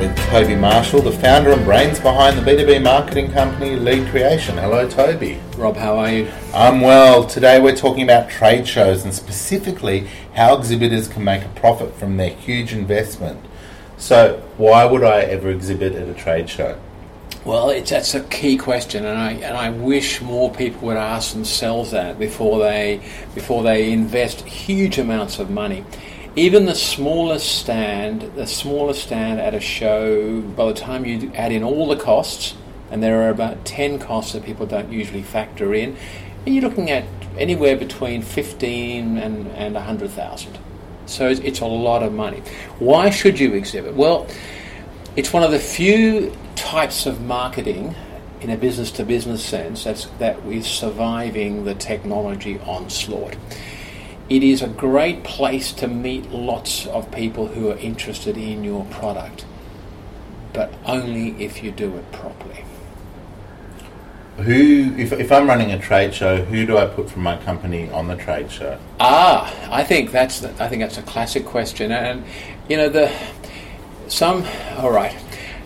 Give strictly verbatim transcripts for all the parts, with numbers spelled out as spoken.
with Toby Marshall, the founder and brains behind the B two B marketing company Lead Creation. Hello, Toby. Rob, how are you? I'm well. Today we're talking about trade shows and specifically how exhibitors can make a profit from their huge investment. So, why would I ever exhibit at a trade show? Well, it's, that's a key question, and I and I wish more people would ask themselves that before they before they invest huge amounts of money. Even the smallest stand, the smallest stand at a show, by the time you add in all the costs, and there are about ten costs that people don't usually factor in, and you're looking at anywhere between fifteen and and a hundred thousand. So it's, it's a lot of money. Why should you exhibit? Well, it's one of the few types of marketing in a business-to-business sense that's, that is surviving the technology onslaught. It is a great place to meet lots of people who are interested in your product, but only if you do it properly. Who, if, if I'm running a trade show, who do I put from my company on the trade show? Ah, I think that's the, I think that's a classic question, and you know the some. All right,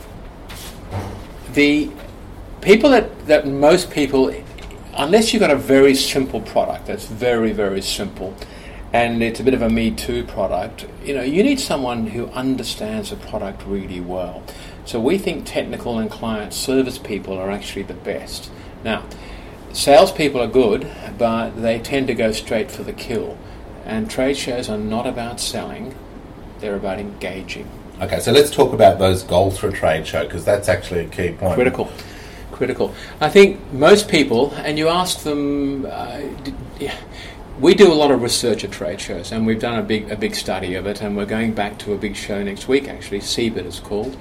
the people that that most people. Unless you've got a very simple product that's very, very simple and it's a bit of a Me Too product, you know, you need someone who understands the product really well. So we think technical and client service people are actually the best. Now, salespeople are good, but they tend to go straight for the kill. And trade shows are not about selling, they're about engaging. Okay, so let's talk about those goals for a trade show, because that's actually a key point. Critical. Critical. I think most people, and you ask them, uh, we do a lot of research at trade shows, and we've done a big a big study of it, and we're going back to a big show next week, actually, C B I T is called,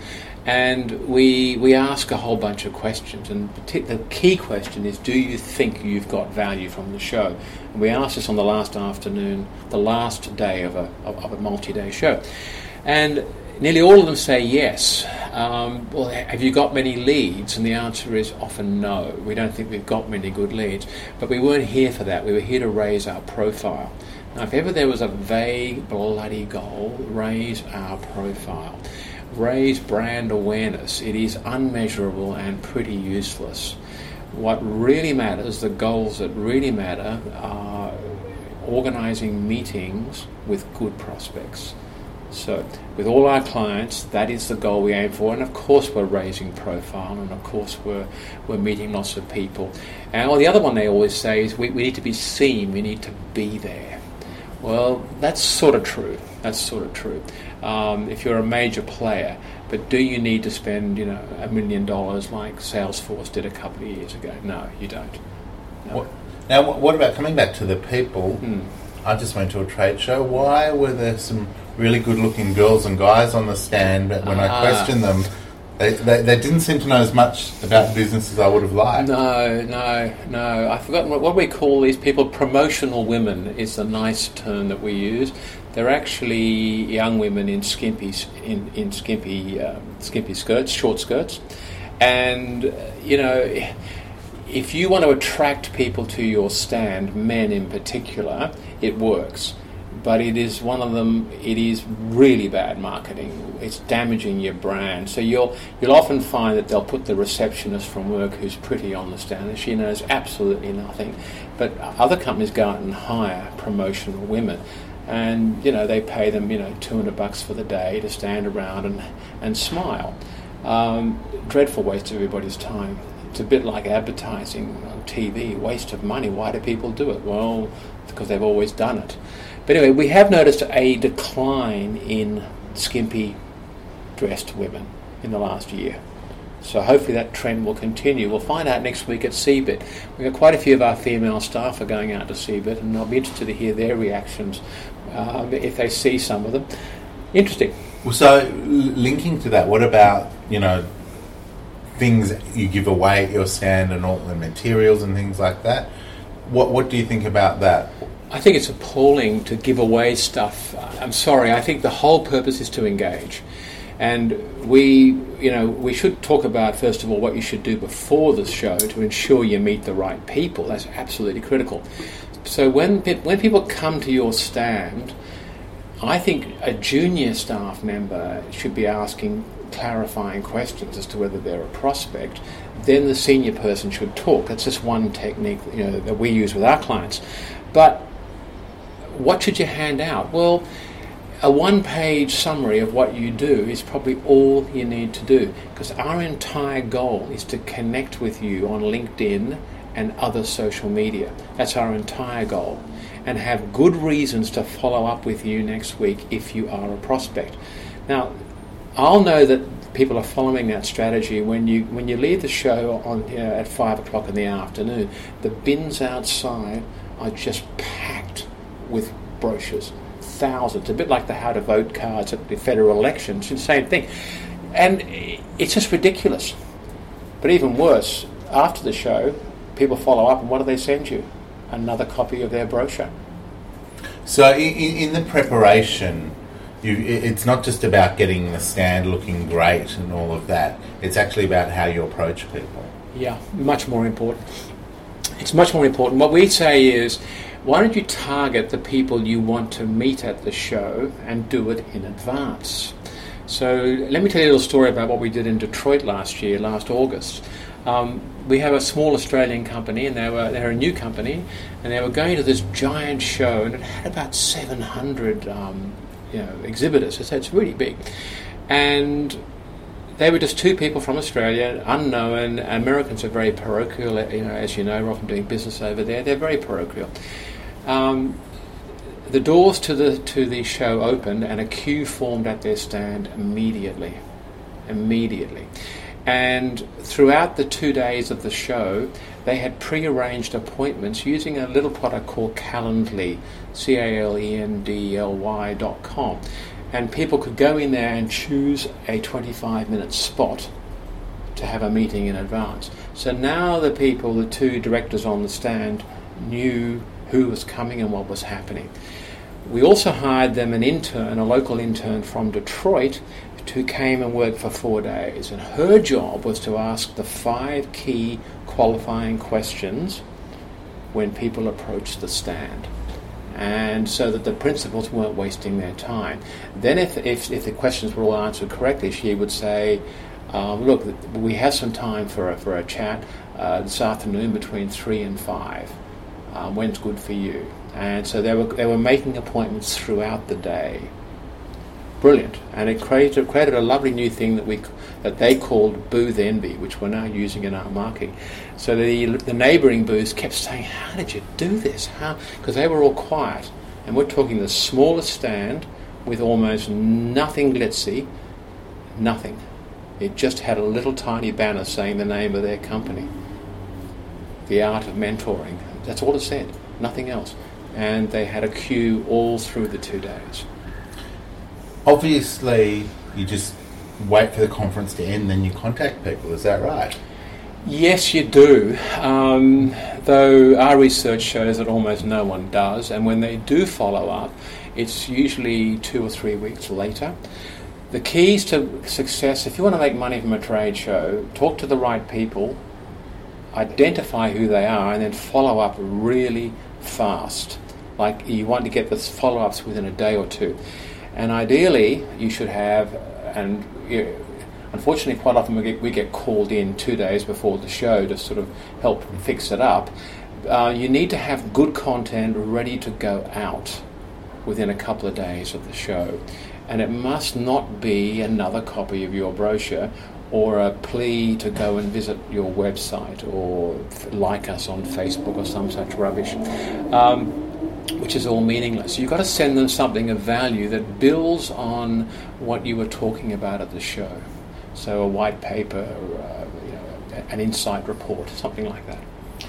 and we we ask a whole bunch of questions, and the key question is, do you think you've got value from the show? And we asked this on the last afternoon, the last day of a of, of a multi-day show, and nearly all of them say yes. Um, well, have you got many leads? And the answer is often no. We don't think we've got many good leads. But we weren't here for that. We were here to raise our profile. Now, if ever there was a vague, bloody goal, raise our profile. Raise brand awareness. It is unmeasurable and pretty useless. What really matters, the goals that really matter, are organising meetings with good prospects. So, with all our clients, that is the goal we aim for, and of course we're raising profile, and of course we're we're meeting lots of people. And well, the other one they always say is we, we need to be seen, we need to be there. Well, that's sort of true. That's sort of true. Um, if you're a major player, but do you need to spend, you know, a million dollars like Salesforce did a couple of years ago? No, you don't. No. What, now, what about coming back to the people? Hmm. I just went to a trade show. Why were there some really good-looking girls and guys on the stand, but when ah. I questioned them, they, they they didn't seem to know as much about business as I would have liked. No, no, no. I've forgotten what, what we call these people. Promotional women is a nice term that we use. They're actually young women in skimpy in in skimpy um, skimpy skirts, short skirts, and uh, you know. If you want to attract people to your stand, men in particular, it works. But it is one of them, it is really bad marketing. It's damaging your brand. So you'll you'll often find that they'll put the receptionist from work who's pretty on the stand, and she knows absolutely nothing. But other companies go out and hire promotional women. And, you know, they pay them, you know, two hundred bucks for the day to stand around and, and smile. Um, dreadful waste of everybody's time. It's a bit like advertising on T V, waste of money. Why do people do it? Well, because they've always done it. But anyway, we have noticed a decline in skimpy dressed women in the last year. So hopefully that trend will continue. We'll find out next week at C B I T. We've got quite a few of our female staff are going out to C B I T, and I'll be interested to hear their reactions uh, if they see some of them. Interesting. Well, so linking to that, what about, you know, things you give away at your stand and all the materials and things like that? What what do you think about that? I think it's appalling to give away stuff. I'm sorry, I think the whole purpose is to engage. And we, you know, we should talk about, first of all, what you should do before the show to ensure you meet the right people. That's absolutely critical. So when when people come to your stand, I think a junior staff member should be asking clarifying questions as to whether they're a prospect, then the senior person should talk. That's just one technique, you know, that we use with our clients. But what should you hand out? Well, a one-page summary of what you do is probably all you need to do, because our entire goal is to connect with you on LinkedIn and other social media. That's our entire goal, and have good reasons to follow up with you next week if you are a prospect. Now, I'll know that people are following that strategy when you when you leave the show on you know, at five o'clock in the afternoon. The bins outside are just packed with brochures. Thousands, a bit like the how to vote cards at the federal elections, it's the same thing. And it's just ridiculous. But even worse, after the show, people follow up and what do they send you? Another copy of their brochure. So in, in the preparation, you, it's not just about getting the stand looking great and all of that. It's actually about how you approach people. Yeah, much more important. It's much more important. What we say is, why don't you target the people you want to meet at the show and do it in advance? So let me tell you a little story about what we did in Detroit last year, last August. Um, we have a small Australian company, and they were they're a new company, and they were going to this giant show, and it had about seven hundred um, you know, exhibitors. So it's really big. And they were just two people from Australia, unknown. Americans are very parochial, you know, as you know, we're often doing business over there. They're very parochial. Um, the doors to the to the show opened, and a queue formed at their stand immediately. Immediately. And throughout the two days of the show, they had pre-arranged appointments using a little product called Calendly, C A L E N D L Y dot com. And people could go in there and choose a twenty-five minute spot to have a meeting in advance. So now the people, the two directors on the stand, knew who was coming and what was happening. We also hired them an intern, a local intern from Detroit, who came and worked for four days. And her job was to ask the five key qualifying questions when people approached the stand, and so that the principals weren't wasting their time. Then if if, if the questions were all answered correctly, she would say, um, look, we have some time for a, for a chat uh, this afternoon between three and five. Um, when's good for you? And so they were they were making appointments throughout the day. Brilliant. And it created created a lovely new thing that we that they called Booth Envy, which we're now using in our marketing. So the the neighbouring booths kept saying, how did you do this? How? Because they were all quiet. And we're talking the smallest stand with almost nothing glitzy, nothing. It just had a little tiny banner saying the name of their company. The Art of Mentoring. That's all it said, nothing else. And they had a queue all through the two days. Obviously, you just wait for the conference to end, then you contact people. Is that right? Yes, you do. Um, though our research shows that almost no one does, and when they do follow up, it's usually two or three weeks later. The keys to success, if you want to make money from a trade show, talk to the right people, identify who they are, and then follow up really fast. Like you want to get the follow-ups within a day or two. And ideally, you should have, and you know, unfortunately quite often we get, we get called in two days before the show to sort of help fix it up. Uh, you need to have good content ready to go out within a couple of days of the show. And it must not be another copy of your brochure or a plea to go and visit your website or like us on Facebook or some such rubbish. Um, which is all meaningless. You've got to send them something of value that builds on what you were talking about at the show. So a white paper, or, uh, you know, an insight report, something like that.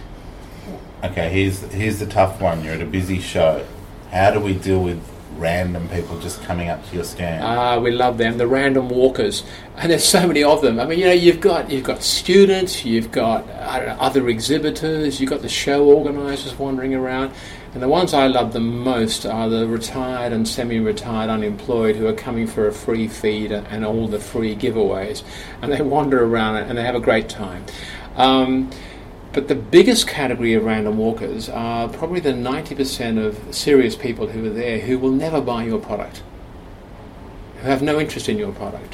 Okay, here's here's the tough one. You're at a busy show. How do we deal with random people just coming up to your stand? Ah, we love them, the random walkers, and there's so many of them. I mean, you know, you've got you've got students, you've got I don't know, other exhibitors, you've got the show organisers wandering around, and the ones I love the most are the retired and semi-retired unemployed who are coming for a free feed and all the free giveaways, and they wander around and they have a great time. Um, But the biggest category of random walkers are probably the ninety percent of serious people who are there who will never buy your product, who have no interest in your product.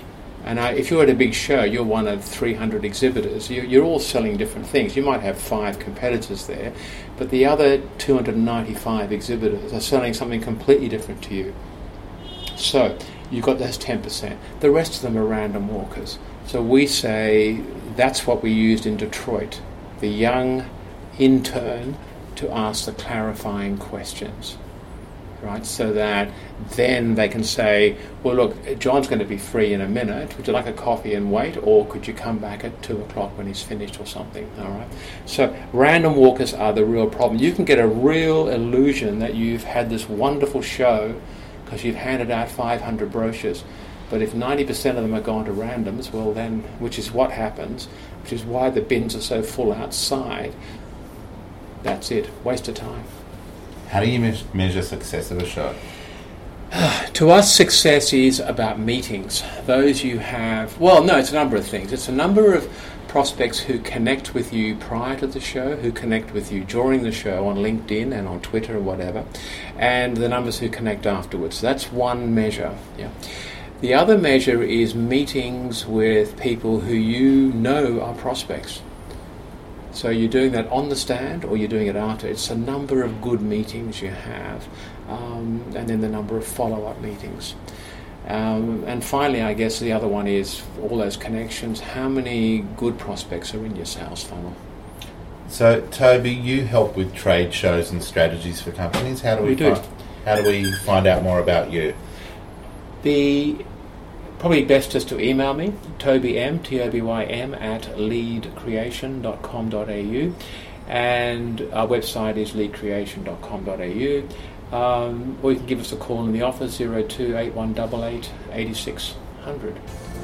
And uh, if you're at a big show, you're one of three hundred exhibitors. You, you're all selling different things. You might have five competitors there, but the other two hundred ninety-five exhibitors are selling something completely different to you. So you've got those ten percent. The rest of them are random walkers. So we say that's what we used in Detroit, the young intern to ask the clarifying questions. Right, so that then they can say, well, look, John's going to be free in a minute. Would you like a coffee and wait, or could you come back at two o'clock when he's finished or something? All right. So random walkers are the real problem. You can get a real illusion that you've had this wonderful show because you've handed out five hundred brochures. But if ninety percent of them are gone to randoms, well then, which is what happens, which is why the bins are so full outside, that's it. Waste of time. How do you me- measure success of a show? To us, success is about meetings. Those you have... Well, no, it's a number of things. It's a number of prospects who connect with you prior to the show, who connect with you during the show on LinkedIn and on Twitter or whatever, and the numbers who connect afterwards. That's one measure. Yeah. The other measure is meetings with people who you know are prospects. So you're doing that on the stand or you're doing it after. It's a number of good meetings you have, um, and then the number of follow-up meetings. Um, and finally, I guess the other one is all those connections. How many good prospects are in your sales funnel? So, Toby, you help with trade shows and strategies for companies. How do we, we do. Find, how do we find out more about you? The probably best just to email me, Toby M, T O B Y M, at lead creation dot com dot a u, and our website is lead creation dot com dot a u, um, or you can give us a call in the office, zero two eight one eight eight, eight six zero zero.